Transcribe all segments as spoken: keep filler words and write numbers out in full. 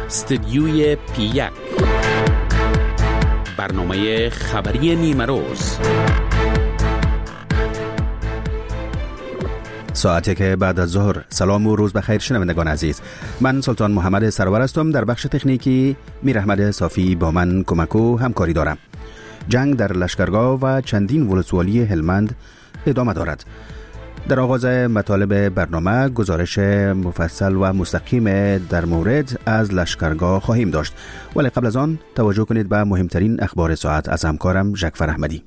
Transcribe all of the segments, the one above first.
استدیوی پی یک، برنامه خبری نیمه روز. ساعتی که بعد از ظهر. سلام و روز بخیر شنوندگان عزیز. من سلطان محمد سرور هستم. در بخش تکنیکی میر احمد صافی با من کمک و همکاری دارم. جنگ در لشکرگاه و چندین ولسوالی هلمند ادامه دارد. در آغاز مطالب برنامه گزارش مفصل و مستقیم در مورد از لشکرگاه خواهیم داشت، ولی قبل از آن توجه کنید به مهمترین اخبار ساعت از همکارم جعفر احمدی.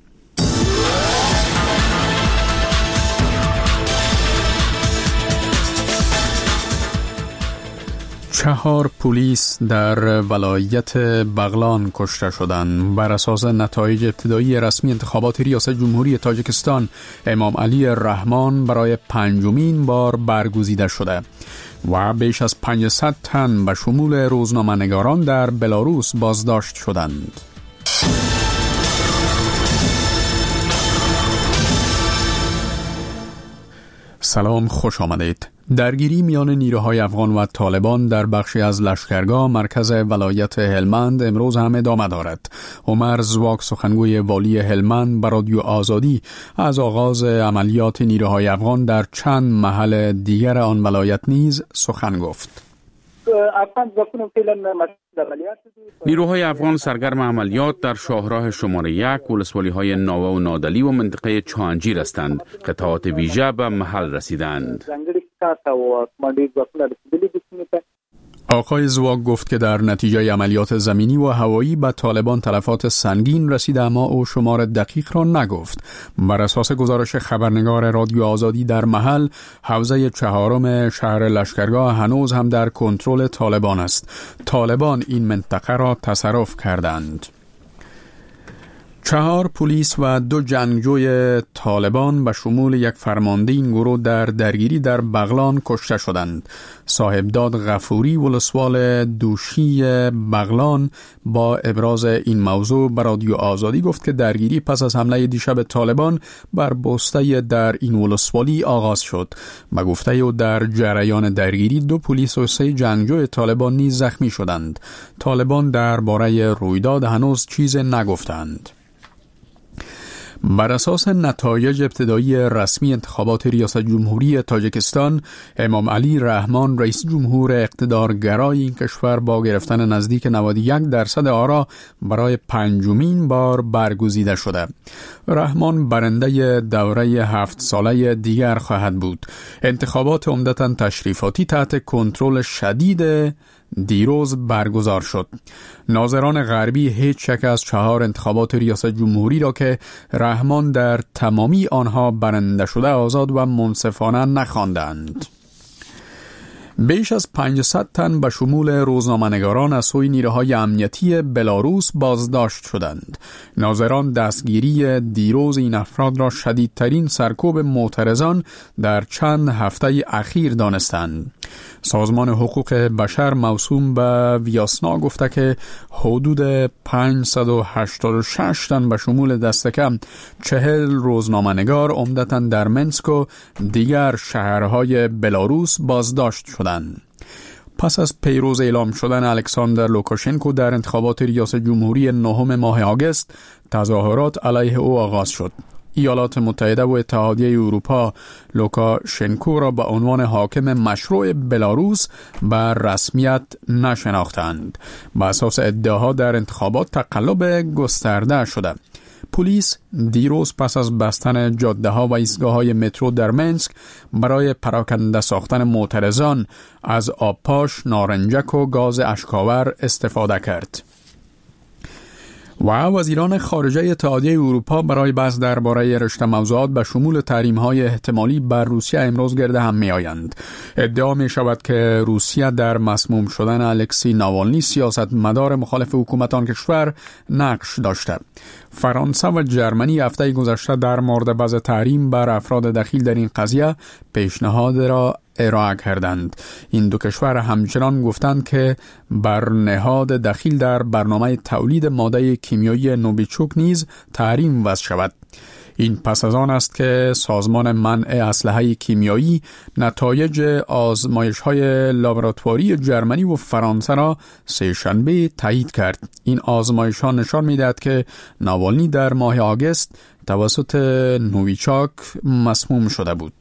چهار پلیس در ولایت بغلان کشته شدند. بر اساس نتایج ابتدایی رسمی انتخابات ریاست جمهوری تاجیکستان، امام علی رحمان برای پنجمین بار برگزیده شده و بیش از پانصد تن به شمول روزنامه‌نگاران در بلاروس بازداشت شدند. سلام، خوش آمدید. درگیری میان نیروهای افغان و طالبان در بخشی از لشکرگاه مرکز ولایت هلمند امروز هم ادامه دارد. عمر زواک، سخنگوی والی هلمند، به رادیو آزادی از آغاز عملیات نیروهای افغان در چند محل دیگر آن ولایت نیز سخن گفت. نیروهای افغان سرگرم عملیات در شاهراه شماره یک، ولسوالی های ناوه و نادلی و منطقه چانجیر هستند. قطعات ویژه به محل رسیدند. آقای زواک گفت که در نتیجه عملیات زمینی و هوایی به طالبان تلفات سنگین رسیده، اما او شمار دقیق را نگفت. بر اساس گزارش خبرنگار رادیو آزادی در محل، حوزه چهارم شهر لشکرگاه هنوز هم در کنترل طالبان است. طالبان این منطقه را تصرف کردند. چهار پلیس و دو جنگجوی طالبان به شمول یک فرمانده این گروه در درگیری در بغلان کشته شدند. صاحبداد غفوری، ولسوال دوشی بغلان، با ابراز این موضوع به رادیو آزادی گفت که درگیری پس از حمله دیشب طالبان بر بسته در این ولسوالی آغاز شد. به گفته او در جریان درگیری دو پلیس و سه جنگجوی طالبان نیز زخمی شدند. طالبان درباره رویداد هنوز چیز نگفتند. بر اساس نتایج ابتدایی رسمی انتخابات ریاست جمهوری تاجیکستان، امام علی رحمان، رئیس جمهور اقتدارگرای این کشور، با گرفتن نزدیک نود و یک درصد آرا برای پنجمین بار برگزیده شده. رحمان برنده دوره هفت ساله دیگر خواهد بود. انتخابات عمدتاً تشریفاتی تحت کنترل شدید دیروز برگزار شد. ناظران غربی هیچ یک از چهار انتخابات ریاست جمهوری را که رحمان در تمامی آنها برنده شده آزاد و منصفانه نخواندند. بیش از پانصد تن به شمول روزنامه‌نگاران از سوی نیروهای امنیتی بلاروس بازداشت شدند. ناظران دستگیری دیروز این افراد را شدیدترین سرکوب معترضان در چند هفته اخیر دانستند. سازمان حقوق بشر موسوم به ویاسنا گفته که حدود پانصد و هشتاد و شش تن به شمول دست کم چهل روزنامه‌نگار عمدتاً در منسک و دیگر شهرهای بلاروس بازداشت شدند. پس از پیروز اعلام شدن الکساندر لوکاشنکو در انتخابات ریاست جمهوری نهم ماه آگوست، تظاهرات علیه او آغاز شد. ایالات متحده و اتحادیه اروپا لوکاشنکو را به عنوان حاکم مشروع بلاروس به رسمیت نشناختند. به اساس ادعاها در انتخابات تقلب گسترده شده. پلیس دیروز پس از بستن جاده ها و ایستگاه های مترو در منسک برای پراکنده ساختن معترضان از آبپاش، نارنجک و گاز اشکاور استفاده کرد. و وزیران خارجه اتحادیه اروپا برای بحث درباره رشته موضوعات به شمول تحریم‌های احتمالی بر روسیه امروز گرد هم می‌آیند. ادعا می‌شود که روسیه در مسموم شدن الکسی ناوالنی سیاستمدار مخالف حکومت آن کشور نقش داشته. فرانسه و جرمنی هفته گذشته در مورد بعض تحریم بر افراد دخیل در این قضیه پیشنهاد را ارائه کردند. این دو کشور همچنان گفتند که بر نهاد دخیل در برنامه تولید ماده کیمیایی نوویچوک نیز تحریم وضع شود. این پس از آن است که سازمان منع اسلحه کیمیایی نتایج آزمایش‌های لابراتواری جرمنی و فرانسه را سه شنبه تایید کرد. این آزمایش‌ها نشان می‌دهد که ناوالنی در ماه آگوست توسط نویچاک مسموم شده بود.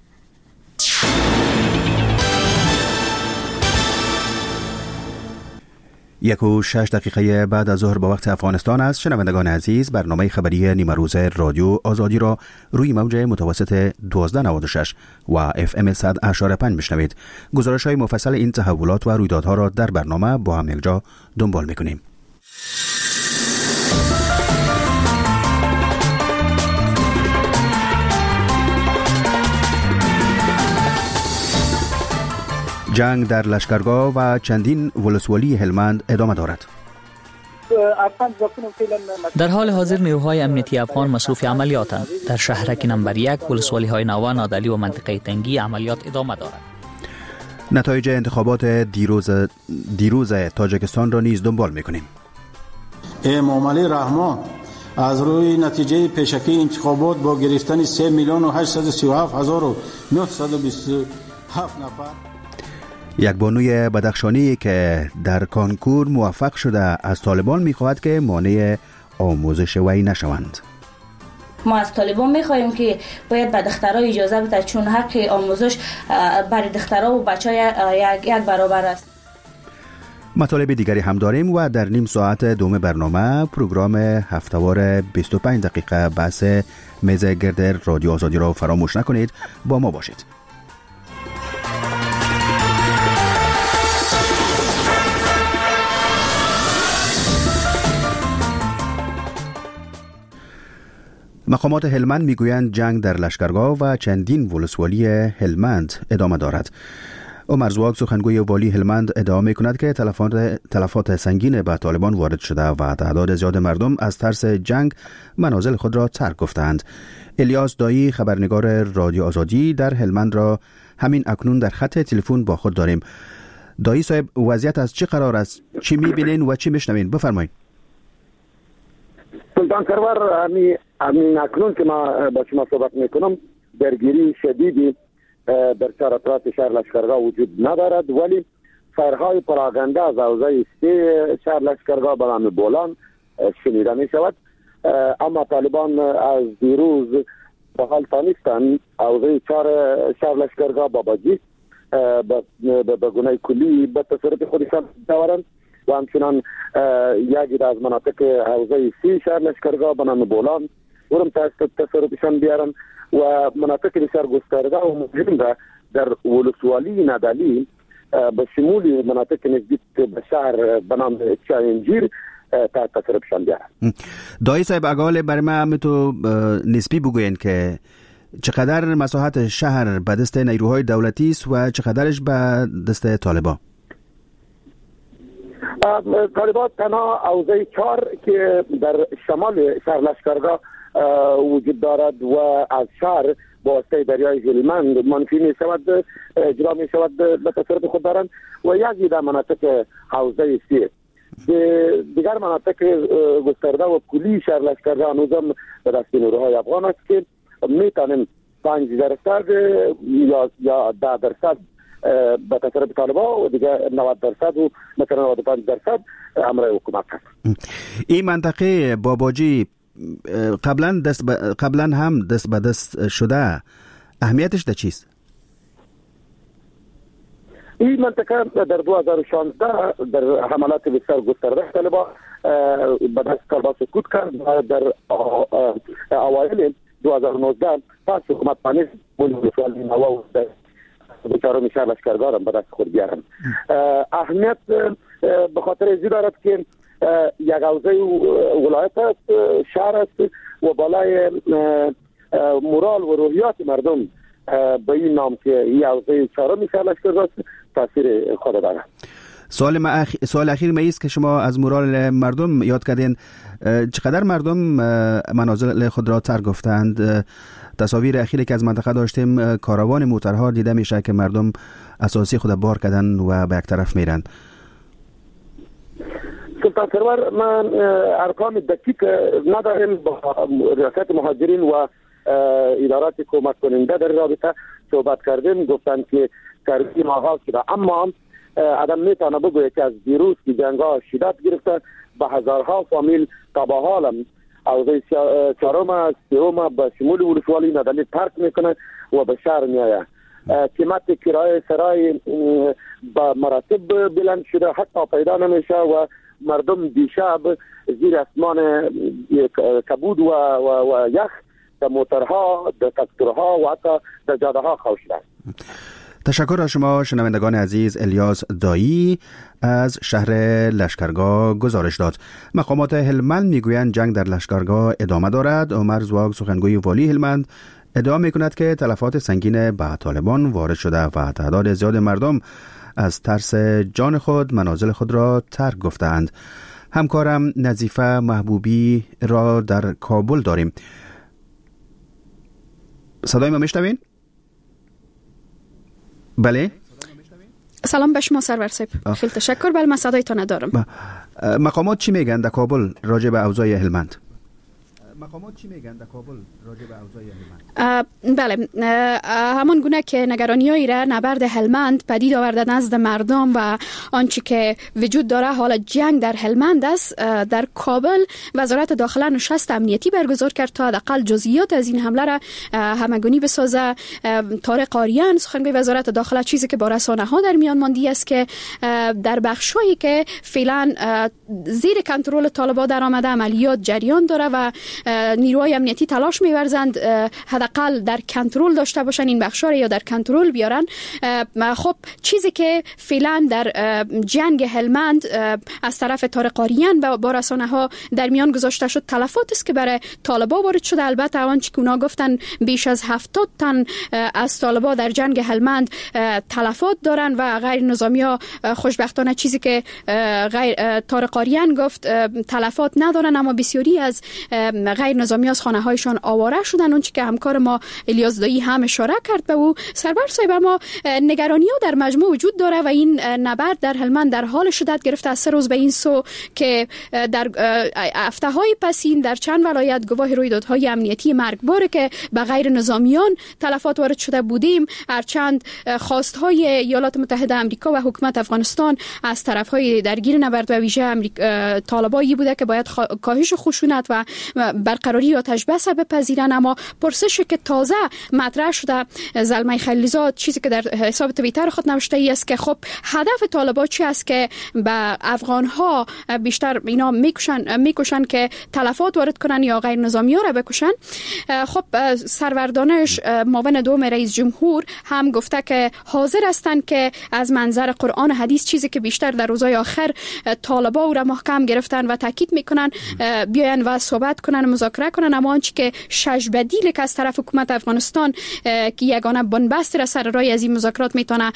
یک و شش دقیقه بعد از ظهر با وقت افغانستان است. شنوندگان عزیز، برنامه خبری نیمه روز رادیو آزادی را روی موج متوسط دوازده نود و شش و اف ام صد اشاره پنج میشنوید. گزارش های مفصل این تحولات و رویدادها را در برنامه با هم یکجا دنبال میکنیم. جنگ در لشکرگاه و چندین ولسوالی هلمند ادامه دارد. در حال حاضر نیروهای امنیتی افغان مصروف عملیاتند. در شهرک نمبر یک ولسوالی های نوا، نادلی و منطقه تنگی عملیات ادامه دارد. نتایج انتخابات دیروز دیروز تاجیکستان را نیز دنبال میکنیم. امام علی رحمان از روی نتیجه پیشکی انتخابات با گرفتن سه میلیون و هشتصد و سی و هفت هزار و نهصد و بیست و هفت نفر. یک بانوی بدخشانی که در کانکور موفق شده از طالبان میخواهد که مانع آموزش وی نشوند. ما از طالبان میخواهیم که باید به دخترها اجازه بده، چون حق آموزش برای دخترها و بچه‌ها یک, یک برابر است. مطالب دیگری هم داریم و در نیم ساعت دوم برنامه پروگرام هفته‌وار بیست و پنج دقیقه بحث میز گرد رادیو آزادی را فراموش نکنید. با ما باشید. مقامات هلمند میگویند جنگ در لشکرگاه و چندین ولسوالی هلمند ادامه دارد. عمر زواگ سخنگوی والی هلمند ادعا میکند که تلفات تلفات سنگین به طالبان وارد شده و تعداد زیاد مردم از ترس جنگ منازل خود را ترک گفتند. الیاس دایی، خبرنگار رادیو آزادی در هلمند را همین اکنون در خط تلفن با خود داریم. دایی صاحب، وضعیت از چه قرار است؟ چی میبینین و چی میشنوین؟ بفرمایید. سلطان سرور، همین همین اکنون که ما با شما صحبت میکنم درگیری شدیدی در چهار اطراف شهر لشکرگاه وجود ندارد، ولی فایرهای پراگنده از حوزه سه شهر لشکرگاه به نام بولان شنیده می شود. اما طالبان از دیروز به حال تانستند حوزه چهار شهر لشکرگاه باباجی به گونه کلی به تصرف خودشان دارند و همچنان یکی از مناطق حوزه سی شهر لشکرگاه به نام بولان ورم تصرفشان بیارن و مناطق بسیار گسترده و مهم را در ولسوالی نادلی به شمول مناطق نزدیک به شهر به نام چاینجیر تا تصرفشان بیارن. دایی صاحب، اگه برای ما هم تو نسبی بگوین که چقدر مساحت شهر به دست نیروهای دولتی است و چقدرش به دست طالبان؟ طالبان تنها حوزه چهار که در شمال شهر لشکرگاه وجود دارد و از شهر با واسطه دریای هلمند منفی می شود اجرا می شود به تصرف خود دارند و یکی در مناطق حوزه سی. دیگر مناطق گسترده و کلی شهر لشکرگاه هنوزم به دست نیروهای افغان است که می توانیم پنج درصد یا یا ده درصد به تصرف طالبان و دیگه نود درصد و مثلا نود و پنج درصد امر حکومت است. این منطقه باباجی قبلا دست ب... قبلا هم دست به دست شده، اهمیتش در چیست؟ این منطقه در دو هزار و شانزده در حملات بسیار گسترده طالبان به دست طالبان سقوط کرد و در اوایل دو هزار و نوزده پس حکومت پانیز ولسوالی نوا و چهارم شهر لشکرگاه را به دست خود بیارن. اهمیت به خاطر ازی دارد که یک حوزه ولایت است، شهر است و بالای مورال و روحیات مردم به این نام که این حوزه چهارم شهر لشکرگاه است تاثیر خود دارد. سوال ما اخ... سوال اخیر ما است که شما از مورال مردم یاد کردین، چقدر مردم منازل خود را ترک گفتند؟ تصاویر اخیری که از منطقه داشتیم کاروان موترها دیده میشه که مردم اساسی خود بار کردن و به یک طرف میرن. سلطان سرور، من ارقام دقیق نداریم. با ریاست مهاجرین و ادارات کمک کننده در رابطه صحبت کردیم، گفتند که ترمیم آغاز شده، اما آدم میتونه بگوید که از دیروز که جنگ ها شدت گرفته به هزارها فامیل تباه حالم اوضاع چهارم سوم به شمول ولسوالی نادلی ترک میکنه و به شهر میآید. قیمت کرایه سرای به مراتب بلند شده، حتی پیدا نمیشه و مردم دیشب زیر اسمان کبود و, و, و یخ در موترها، در تراکتورها و حتی در جاده ها خو شدند. تشکر از شما شنوندگان عزیز. الیاس دایی از شهر لشکرگاه گزارش داد. مقامات هلمند میگویند جنگ در لشکرگاه ادامه دارد. عمر زواگ سخنگوی والی هلمند ادعا میکند که تلفات سنگین به طالبان وارد شده و تعداد زیاد مردم از ترس جان خود منازل خود را ترک گفتند. همکارم نظیفه محبوبی را در کابل داریم. صدای ما میشنوین؟ بله. سلام به شما سرور صاحب. خیلی تشکر. بله من صدایتان دارم. مقامات چی میگن در کابل راجع به اوضاع هلمند؟ مقامات چی میگن در کابل راجع به اوضاع هلمند؟ بله، همان گونه که نگرانی‌هایی را نبرد هلمند پدید آورده نزد مردم و آنچه که وجود داره حال جنگ در هلمند است، در کابل وزارت داخله نشست امنیتی برگزار کرد تا حداقل جزئیات از این حمله را همگانی بسازه. طارق آریان سخنگوی وزارت داخله چیزی که با رسانه‌ها در میان مانده است که در بخشایی که فعلا زیر کنترل طالبان در آمده عملیات جریان داره و نیروهای امنیتی تلاش می‌ورزند حداقل در کنترل داشته باشن این بخشا یا در کنترل بیارن. خب چیزی که فعلا در جنگ هلمند از طرف طارق آریان با رسانه‌ها در میان گذاشته شد تلفات است که برای طالبان وارد شده. البته آنچه که اونا گفتن بیش از هفتاد تن از طالبان در جنگ هلمند تلفات دارن و غیر نظامی‌ها خوشبختانه چیزی که غیر طارق آریان گفت تلفات ندارن، اما بسیاری از غیر نظامی از خانه هایشان آواره شدن. اون چی که همکار ما الیاس دایی هم اشاره کرد به او سربر صاحب، اما نگرانی ها در مجموع وجود داره و این نبرد در هلمند در حال شدت گرفته از سه روز به این سو که در هفته های پسین در چند ولایت گواه رویدادهای امنیتی مرگباری که به غیر نظامیان تلفات وارد شده بودیم، هرچند خواست های ایالات متحده آمریکا و حکومت افغانستان از طرف های درگیر نبرد و ویژه طالبانی بوده که باید کاهش خشونت و برقراری آتش بس بپذیرن. اما پرسشی که تازه مطرح شده، زلمه خلیلزاد چیزی که در حساب توییتر خود نوشته ای است که خب هدف طالبان چی است که به افغان ها بیشتر اینا میکشن میکشن که تلفات وارد کنن یا غیر نظامی ها را بکشن. خب سروردانش معاون دوم رئیس جمهور هم گفته که حاضر هستند که از منظر قرآن و حدیث چیزی که بیشتر در روزهای آخر طالبان را محکم گرفتن و تاکید میکنن بیاین و صحبت کنن، مذاکره کنن. اما آنچه که شش بدیل که از طرف حکومت افغانستان که یگانه بنبست را سر راه از این مذاکرات میتونه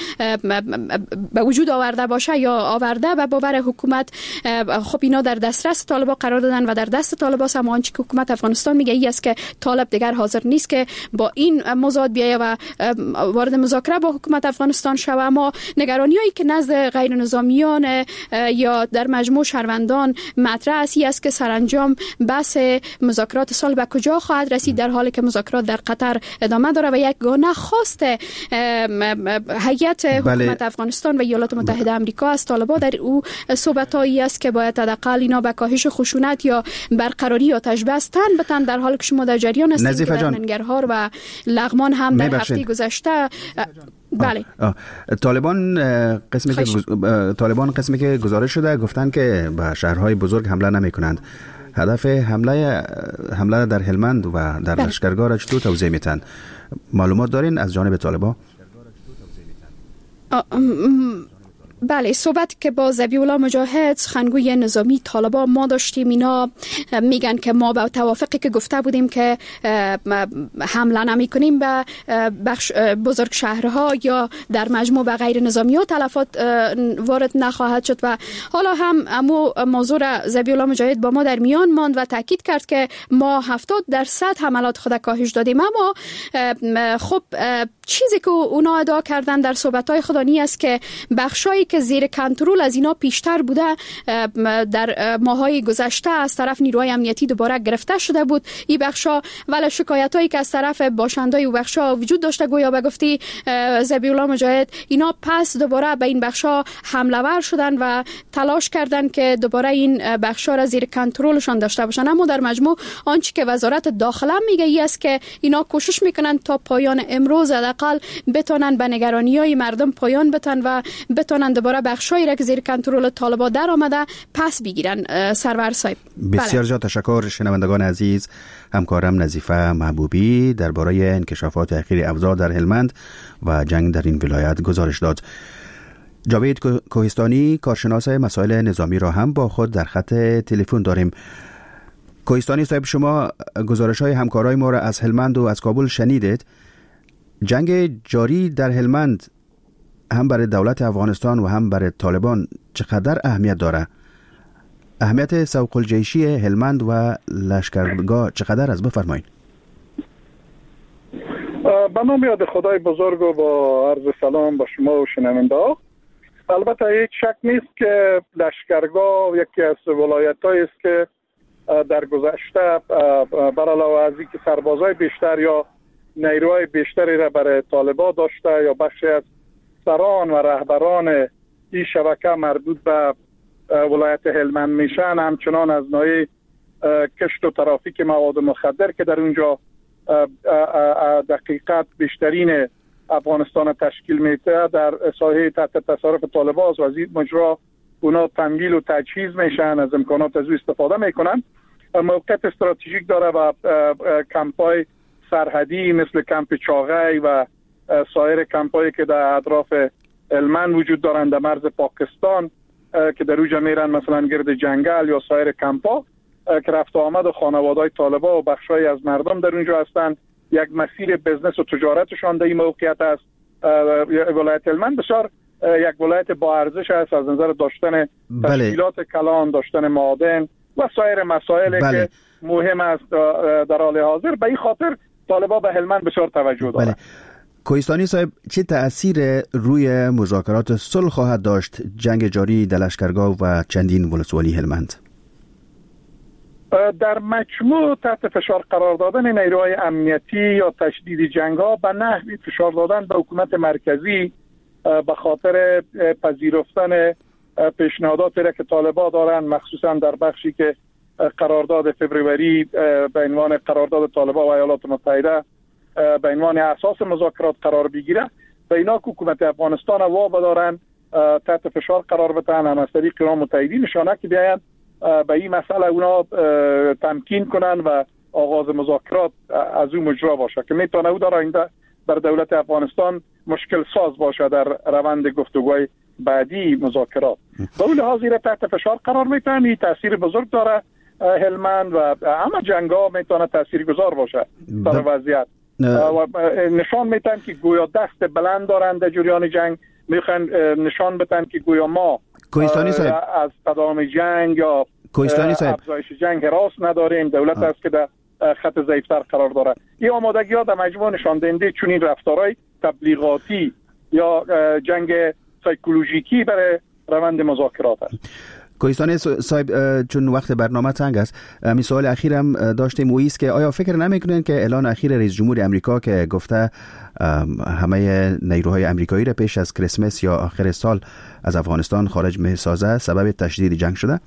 به وجود آورده باشه یا آورده به باور حکومت، خب اینا در دسترس طالبان قرار دادن و در دست طالبان است. اما آنچه که حکومت افغانستان میگه ای است که طالب دیگر حاضر نیست که با این موضوعات بیایه و وارد مذاکره با حکومت افغانستان شود. اما نگرانیایی که نزد غیر نظامیان یا در مجموع شهروندان مطرح است ای است که سرانجام بحث مذاکرات سال به کجا خواهد رسید، در حالی که مذاکرات در قطر ادامه داره و یک گونه خواست هیئت حکومت افغانستان و ایالات متحده آمریکا از طالبان در او صحبتایی است که باید حداقل اینا به کاهش خشونت یا برقراری آتش بس تن بتن، در حالی که شما در جریان هستید که در ننگرهار و لغمان هم در هفته گذشته بله آه. آه. طالبان قسمی که طالبان قسمی که گزارش شده گفتن که به شهرهای بزرگ حمله نمی کنند. هدف حمله حمله در هلمند و در لشکرگاه را چطور توضیح میتن؟ معلومات دارین از جانب طالبان؟ بله، صحبت که با ذبیح‌الله مجاهد سخنگوی نظامی طالبان ما داشتیم، اینا میگن که ما با توافقی که گفته بودیم که حمله نمی کنیم به بخش بزرگ شهرها یا در مجموع به غیر نظامی ها تلفات وارد نخواهد شد. و حالا هم امو موضوع را ذبیح‌الله مجاهد با ما در میان ماند و تاکید کرد که ما هفتاد درصد حملات خود کاهش دادیم. اما خب چیزی که اونا ادعا کردن در صحبت‌های خودانی است که بخشایی که زیر کنترل از اینا پیشتر بوده در ماهای گذشته از طرف نیروهای امنیتی دوباره گرفته شده بود این بخشا، ولی شکایتایی که از طرف باشندای او بخشا وجود داشته گویا به گفتی ذبیح الله مجاهد، اینا پس دوباره به این بخشا حمله ور شدن و تلاش کردن که دوباره این بخشا را زیر کنترلشان داشته باشن. اما در مجموع آنچه که وزارت داخله میگه ای است که اینا کوشش میکنن تا پایان امروز حداقل بتونن به نگرانی‌های مردم پایان بدن و بتونن دوباره بخشایی را که زیر کنترل طالبان در آمده پس بگیرن. سرور صاحب بسیار زیاد تشکر. شنوندگان عزیز، همکارم نظیفه محبوبی درباره انکشافات اخیر افزار در هلمند و جنگ در این ولایت گزارش داد. جاوید کوهستانی کارشناس مسائل نظامی را هم با خود در خط تلفن داریم. کوهستانی صاحب، شما گزارش های همکارای ما را از هلمند و از کابل شنیدید. جنگ جاری در هلمند هم برای دولت افغانستان و هم برای طالبان چقدر اهمیت داره؟ اهمیت سوق الجیشی هلمند و لشکرگاه چقدر است؟ بفرمایید. به نام یاد خدای بزرگ و با عرض سلام به شما و شنونده. البته هیچ شک نیست که لشکرگاه یکی از ولایت‌هایی است که در گذشته بر علاوه از اینکه سربازای بیشتر یا نیروهای بیشتری را برای طالبان داشته یا بخشی از سران و رهبران این شبکه مربوط به ولایت هلمند میشن، همچنان از نوع کشت و ترافیک مواد مخدر که در اونجا دقیقاً بیشترین افغانستان تشکیل میده در ساحه تحت تصرف طالبان و از این مجرا اونا تمویل و تجهیز میشن، از امکانات از او استفاده میکنن. موقعیت استراتژیک داره و کمپای سرحدی مثل کمپ چاغی و سایر کمپایی که در اطراف هلمند وجود دارند در مرز پاکستان که در اونجا میرن مثلا گرد جنگل یا سایر کمپا که رفت و آمد و خانواده‌های طالبان و بخشای از مردم در اونجا هستند. یک مسیر بزنس و تجارتشان در این موقعیت است. ولایت هلمند بسیار یک ولایت با ارزش است از نظر داشتن تشکیلات بله. کلان، داشتن معادن و سایر مسائل بله. که مهم است در حال حاضر. به این خاطر طالبان به هلمند بسیار توجه دارند. بله. کوهستانی صاحب، چه تأثیر روی مذاکرات صلح خواهد داشت جنگ جاری در لشکرگاه و چندین ولسوالی هلمند؟ در مجموع تحت فشار قرار دادن نیروهای امنیتی یا تشدید جنگ‌ها به نحوی فشار دادن به حکومت مرکزی به خاطر پذیرفتن پیشنهاداتی را که طالبان دارند، مخصوصا در بخشی که قرارداد فوریه به عنوان قرارداد طالبان و ایالات متحده به عنوان اساس مذاکرات قرار بگیره، به اینا که حکومت افغانستان وا بدارن تحت فشار قرار بدن، هم از طریق اینا متحدین نشانه که بیاین به این مسئله اونا تمکین کنن و آغاز مذاکرات از اون مجرا باشه که میتونه او در آینده بر دولت افغانستان مشکل ساز باشه در روند گفتگوهای بعدی مذاکرات. به اون لحاظ را تحت فشار قرار میتن. این تاثیر بزرگ داره هلمند و همه جنگ‌ها میتونه تاثیرگذار باشه در وضعیت. و نشان میتن که گویا دست بلند دارن در جریان جنگ، میخوان نشان بدن که گویا ما از قدام جنگ یا افزایش جنگ راست نداریم، دولت آه. است که در خط ضعیفتر قرار داره. این آمادگی ها در مجموع نشان دهنده چنین رفتارهای تبلیغاتی یا جنگ سایکولوژیکی برای روند مذاکرات است. کوهستانی صاحب، چون وقت برنامه تنگ است، می سوال اخیرم داشتیم و ایست که آیا فکر نمیکنین که اعلان اخیر رئیس جمهور امریکا که گفته همه نیروهای امریکایی را پیش از کریسمس یا آخر سال از افغانستان خارج می‌سازه سبب تشدید جنگ شده؟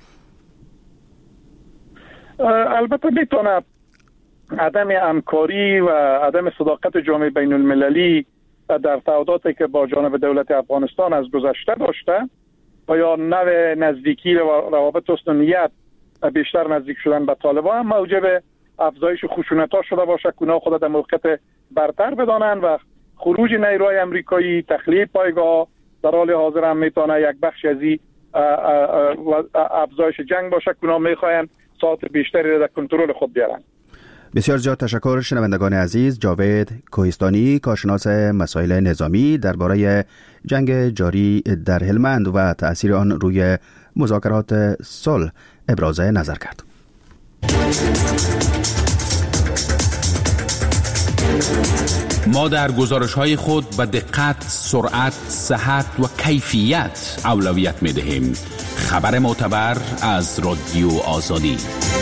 البته میتونه عدم همکاری و عدم صداقت جامعه بین المللی در تعهداتی که با جانب دولت افغانستان از گذشته داشته و یا نوع نزدیکی و روابط حسن بیشتر نزدیک شدن به طالبان هم موجب افزایش خشونت‌ها شده باشه که اونا خود در موقعیت برتر بدانن و خروج نیروهای امریکایی، تخلیه پایگاه در حال حاضر هم میتونه یک بخش از این افزایش جنگ باشه که اونا میخواین ساعت بیشتری در کنترل خود بیارن. بسیار زیاد تشکر. شنوندگان عزیز، جاوید کوهستانی کارشناس مسائل نظامی درباره جنگ جاری در هلمند و تأثیر آن روی مذاکرات صلح ابراز نظر کرد. ما در گزارش‌های خود به دقت، سرعت، صحت و کیفیت اولویت می‌دهیم. خبر معتبر از رادیو آزادی.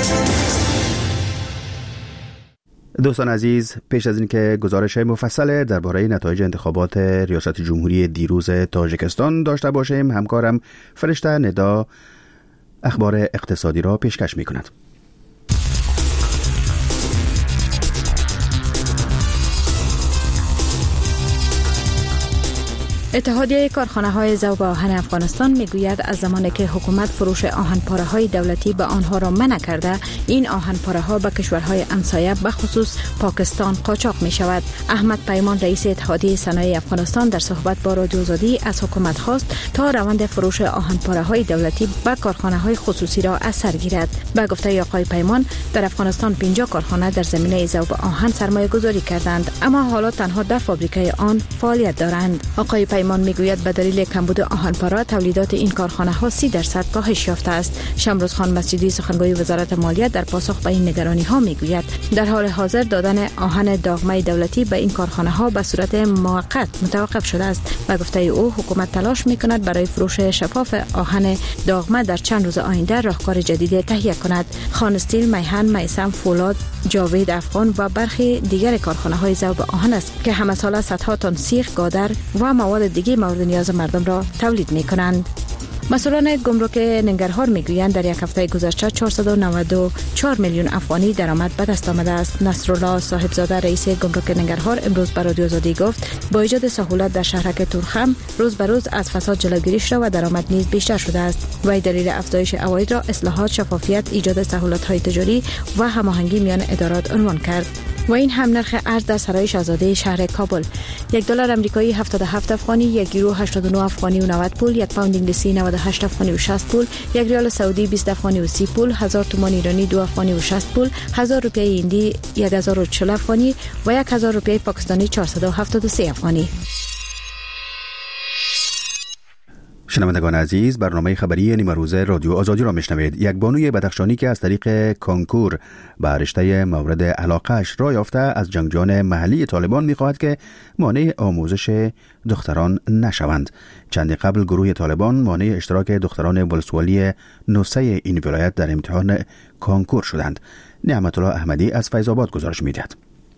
دوستان عزیز، پیش از اینکه گزارش مفصل درباره نتایج انتخابات ریاست جمهوری دیروز تاجیکستان داشته باشیم، همکارم فرشته ندا اخبار اقتصادی را پیشکش می‌کند. اتحادیه کارخانه‌های ذوب آهن افغانستان میگوید از زمانی که حکومت فروش آهن‌پاره‌های دولتی به آنها را منع کرده، این آهن‌پاره‌ها به کشورهای همسایه به خصوص پاکستان قاچاق می‌شود. احمد پیمان رئیس اتحادیه صنایع افغانستان در صحبت با رادیو آزادی از حکومت خواست تا روند فروش آهن‌پاره‌های دولتی به کارخانه‌های خصوصی را از سر گیرد. به گفته آقای پیمان، در افغانستان پنجاه کارخانه در زمینه ذوب آهن سرمایه‌گذاری کردند، اما حالا تنها ده فابریکه آن فعالیت دارند. آقای پیمان میگوید به دلیل کمبود آهن‌پاره تولیدات این کارخانه ها سی درصد کاهش یافته است. شمروز خان مسجدی سخنگوی وزارت مالیات در پاسخ به این نگرانی ها میگوید در حال حاضر دادن آهن داغمه دولتی به این کارخانه ها به صورت موقت متوقف شده است. و گفته او حکومت تلاش میکند برای فروش شفاف آهن داغمه در چند روز آینده راهکار جدید تهیه کند. خان استیل، میهن، میسم، فولاد، جاوید افغان و برخی دیگر کارخانه های ذوب آهن است که همه ساله صدها تن سیخ، گادر و مواد دیگه مورد نیاز مردم را تولید می کنند. مسئولان گمرک ننگرهار میگویند در یک هفته گذشته چهارصد و نود و چهار میلیون افغانی درآمد به دست آمده است. نصرالله صاحبزاده رئیس گمرک ننگرهار امروز به رادیو آزادی گفت با ایجاد سهولت در شهرک تورخم روز به روز از فساد جلوگیری شده و درآمد نیز بیشتر شده است. و دلیل افزایش عواید را اصلاحات، شفافیت، ایجاد سهولت‌های تجاری و هماهنگی میان ادارات عنوان کرد. و این هم نرخ ارز در سرای شاهزاده شهر کابل: یک دلار آمریکایی هفتاد و هفت افغانی، یک یورو هشتاد و نه افغانی و نود پول، یک پوند انگلیسی نود و هشت افغانی و شصت پول، یک ریال سعودی بیست افغانی و سی پول، هزار تومان ایرانی دو افغانی و شصت پول، هزار روپیه هندی یک هزار و چهل افغانی و یک هزار روپیه پاکستانی چهارصد و هفتاد و سه افغانی. شنوندگان عزیز، برنامه خبری نیمه روزه رادیو آزادی را میشنوید. یک بانوی بدخشانی که از طریق کانکور به رشته مورد علاقه‌اش را یافته از جنگجویان محلی طالبان می‌خواهد که مانع آموزش دختران نشوند. چندی قبل گروه طالبان مانع اشتراک دختران ولسوالی نوسه این ولایت در امتحان کانکور شدند. نعمت الله احمدی از فیض‌آباد گزارش می‌دهد.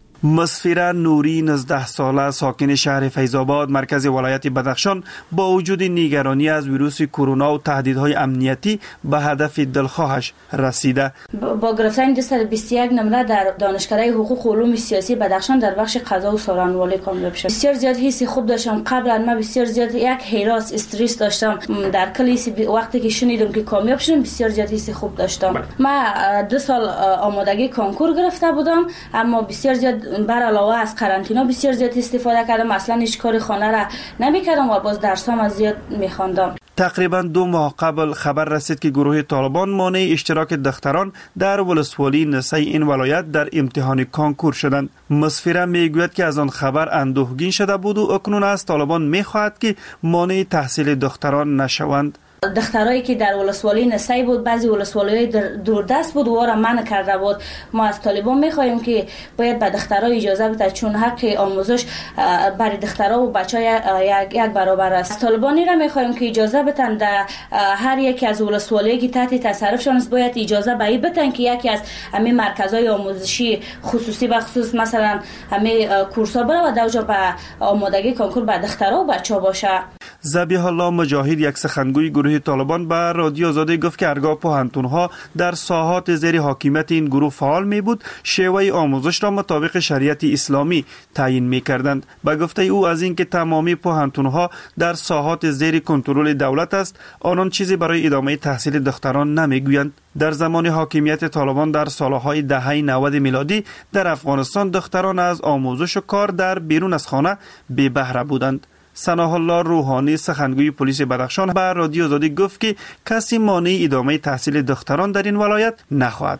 مسفیره نوری نوزده ساله ساکن شهر فیض‌آباد مرکز ولایت بدخشان با وجود نگرانی از ویروس کرونا و تهدیدهای امنیتی به هدف دلخواهش رسیده. با گرفتن دویست و بیست و یک نمره در دانشکده حقوق و علوم سیاسی بدخشان در بخش قضا و سارنوالی کامیاب شدم. بسیار زیاد حس خوب داشتم. قبلا من بسیار زیاد یک هراس استرس داشتم. در کلیس وقتی که شنیدم که کامیاب شدم بسیار زیاد حس خوب داشتم. من دو سال آمادگی کانکور گرفته بودم، اما بسیار زیاد بر علاوه از قرنطینه بسیار زیاد استفاده کردم. اصلا هیچ کار خانه را نمی‌کردم و باز درسام از زیاد می‌خواندم. تقریبا دو ماه قبل خبر رسید که گروه طالبان مانع اشتراک دختران در ولسوالی نسای این ولایت در امتحان کانکور شدند. مسفیره میگوید که از آن خبر اندوهگین شده بود و اکنون از طالبان می‌خواهد که مانع تحصیل دختران نشوند. دخترایی که در ولسوالی نسای بود، بعضی ولسوالی‌های دوردست بود و را منع کرده بود. ما از طالبان می‌خواهیم که باید به دخترها اجازه بده، چون حق آموزش برای دخترها و بچه‌ها یک یک برابر است. طالبان را می‌خواهیم که اجازه بدن در هر یکی از ولسوالی‌ها که تحت تصرفشان است باید اجازه به بدن که یکی از همین مرکزهای آموزشی خصوصی به خصوص مثلا همین کورس‌ها بره و دوجا به آمادگی کانکور به دخترها و بچه‌ها باشه. ذبیح الله مجاهد یک سخنگوی گروه طالبان به رادیو آزادی گفت که هرگاه پوهنتون‌ها در ساحات زیر حاکمیت این گروه فعال می بود، شیوه آموزش را مطابق شریعت اسلامی تعیین می کردند. به گفته او از اینکه تمامی پوهنتون‌ها در ساحات زیر کنترل دولت است، آنان چیزی برای ادامه تحصیل دختران نمیگویند. در زمان حاکمیت طالبان در سالهای دهه نود میلادی در افغانستان دختران از آموزش و کار در بیرون از خانه بی بهره بودند. ثناء الله روحانی سخنگوی پلیس بدخشان به رادیو آزادی گفت که کسی مانع ادامه تحصیل دختران در این ولایت نخواهد شد.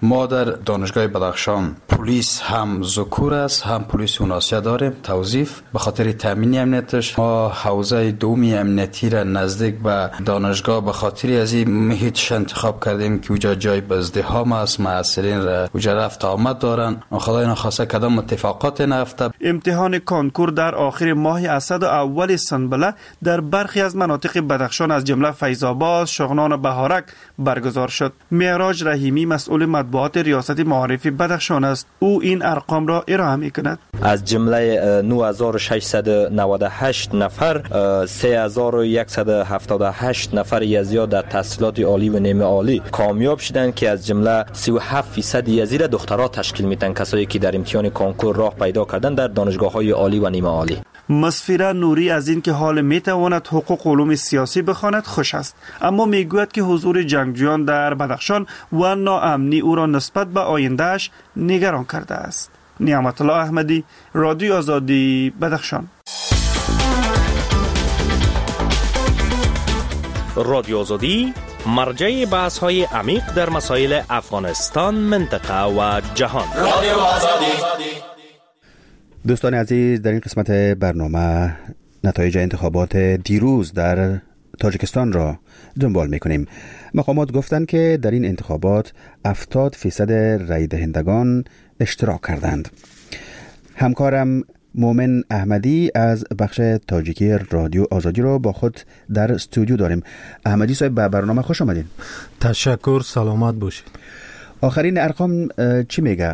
ما در دانشگاه بدخشان پلیس هم ذکور است، هم پلیس اوناسیا داریم توظیف به خاطر تامین امنیتش. ما حوزه دومی امنیتی را نزدیک به دانشگاه به خاطر از این محیطش انتخاب کردیم که اونجا جای ازدحام است، معصرین را اونجا رفت آمد دارن. خدای نخواسته کدام اتفاقات نفته. امتحان کانکور در آخر ماه اسد و اول سنبله در برخی از مناطق بدخشان از جمله فیض‌آباد، شغنان و بهارک برگزار شد. معراج رحیمی مسئول مطبوعات ریاست معارف بدخشان است. او این ارقام را ارائه می‌کند. از جمله نه هزار و ششصد و نود و هشت نفر سه هزار و صد و هفتاد و هشت نفر یزدی در تحصیلات عالی و نیمه عالی کامیاب شدند که از جمله سی و هفت درصد یزدی دخترها تشکیل میدن، کسایی که در امتحان کانکور راه پیدا کردن در دانشگاه‌های عالی و نیمه عالی. مسفیره نوری از این که حال میتواند حقوق علوم سیاسی بخواند خوش است، اما میگوید که حضور جنگجویان در بدخشان و ناامنی او را نسبت به آیندهش نگران کرده است. نعمت الله احمدی، رادیو آزادی، بدخشان. رادیو آزادی مرجع بحث های عمیق در مسائل افغانستان، منطقه و جهان. رادیو آزادی. دوستان عزیز، در این قسمت برنامه نتایج انتخابات دیروز در تاجیکستان را دنبال میکنیم. مقامات گفتند که در این انتخابات هفتاد درصد رای دهندگان اشتراک کردند. همکارم مومن احمدی از بخش تاجیکی رادیو آزادی را با خود در استودیو داریم. احمدی صاحب، به برنامه خوش آمدین. تشکر، سلامت باشید. آخرین ارقام چی میگه؟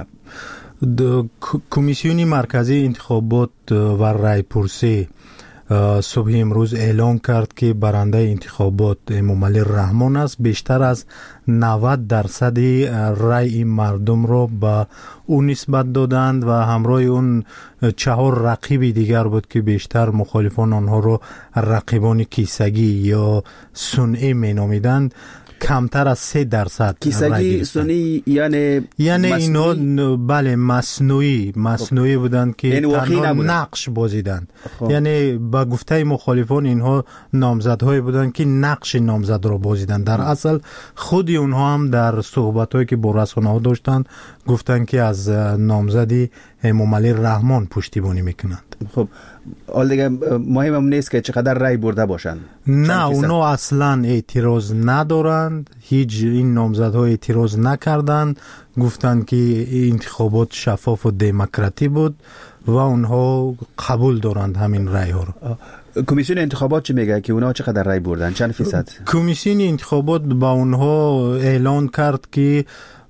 کمیسیون مرکزی انتخابات و رایپرسی صبح امروز اعلان کرد که برنده انتخابات امامعلی رحمان است. بیشتر از نود درصد رای مردم را به اون نسبت دادند و همراه اون چهار رقیب دیگر بود که بیشتر مخالفان آنها را رقیبان کیسگی یا صنعی می نامیدند. کمتر از سه درصد کیسگی سنی یعنی یعنی اینا بله مصنوعی مصنوعی بودند که تنها نقش بازیدند. یعنی با گفته مخالفان اینها نامزدهایی بودند که نقش نامزد را بازیدند. در اصل خود اونها هم در صحبت‌هایی که با رسانه‌ها داشتند گفتند که از نامزدی امامعلی رحمان پشتیبانی میکنند. خب حال دیگه مهم هم نیست که چقدر رای برده باشند. نه، اونا اصلا اعتراض ندارند. هیچ این نامزدها اعتراض نکردند. گفتند که این انتخابات شفاف و دموکراتی بود و اونها قبول دارند همین رای ها رو. کمیسیون انتخابات چی میگه که اونا چقدر رای بردن؟ چند فیصد؟ کمیسیون انتخابات با اونها اعلان کرد که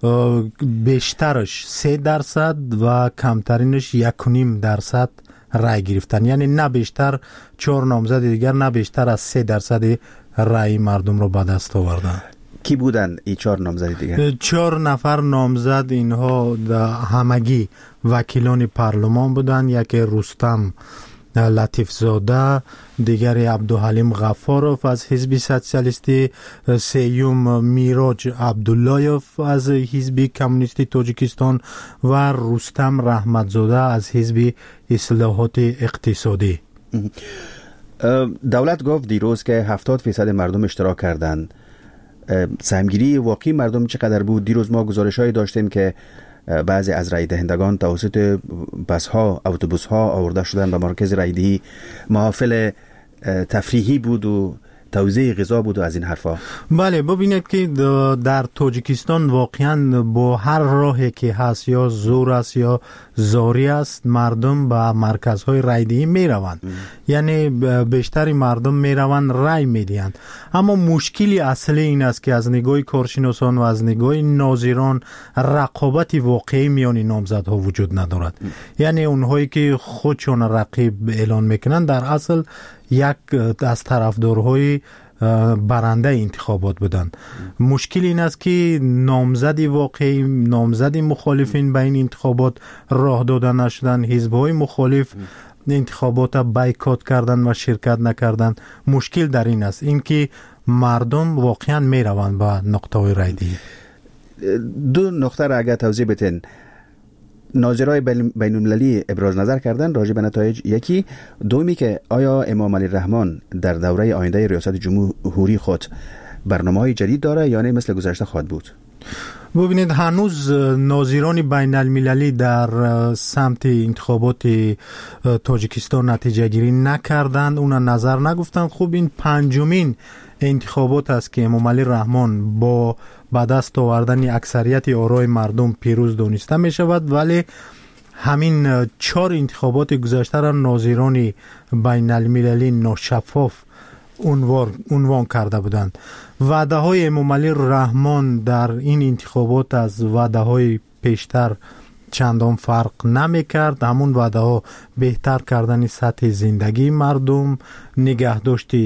بیشترش سه درصد و کمترینش یک و نیم درصد رای گرفتن. یعنی نه بیشتر چهار نامزد دیگر نه بیشتر از سه درصد رای مردم رو به دست آوردن. کی بودن این چهار نامزد دیگر؟ چهار نفر نامزد اینها همگی وکیلان پارلمان بودن. یکی رستم لطیف زاده، دیگری عبدالحلیم غفاروف از حزب سوسیالیستی، سیوم میراج عبداللهیف از حزب کمونیستی تاجیکستان و رستم رحمتزاده از حزب اصلاحات اقتصادی. دولت گفت دیروز که هفتاد درصد مردم اشتراک کردند. سهمگیری واقعی مردم چقدر بود؟ دیروز ما گزارش‌هایی داشتیم که بعضی از رای دهندگان توسط بس ها اتوبوس ها آورده شدن به مرکز رایدهی، محافل تفریحی بود و توزیع غذا بود و از این حرفا. بله، ببینید که در تاجیکستان واقعا با هر راهی که هست، یا زور است یا زاری است، مردم به مرکزهای رایدهی می روند. یعنی بیشتری مردم می روند رای می دهند. اما مشکلی اصلی این است که از نگاه کارشناسان و از نگاه ناظران رقابت واقعی میان نامزدها وجود ندارد. یعنی اونهایی که خودشون رقیب اعلان میکنن در اصل یک از طرفدارهای برنده انتخابات بودن. مشکل این است که نامزدی واقعی، نامزدی مخالفین به این انتخابات راه داده نشدن. حزب‌های مخالف انتخابات بایکوت کردن و شرکت نکردن. مشکل در این است اینکه مردم واقعا می روند به نقطه رایدهی. دو نقطه را اگر توضیح بدین. ناظرای بین المللی ابراز نظر کردن راجع به نتایج. یکی دومی که آیا امامعلی رحمان در دوره آینده ریاست جمهوری خود برنامه‌های جدید داره یا نه مثل گذشته خواهد بود؟ ببینید هنوز ناظران بین المللی در سمت انتخابات تاجیکستان نتیجه گیری نکردند، اون نظر نگفتند. خوب این پنجمین انتخابات است که امام علی رحمان با به دست آوردن اکثریت آرای مردم پیروز دانسته می شود، ولی همین چهار انتخابات گذشته را ناظران بین المللی ناشفاف عنوان کرده بودند. وعده های امام علی رحمان در این انتخابات از وعده های پیشتر چندان فرق نمی کرد. همون وعده ها بهتر کردن سطح زندگی مردم، نگهداشت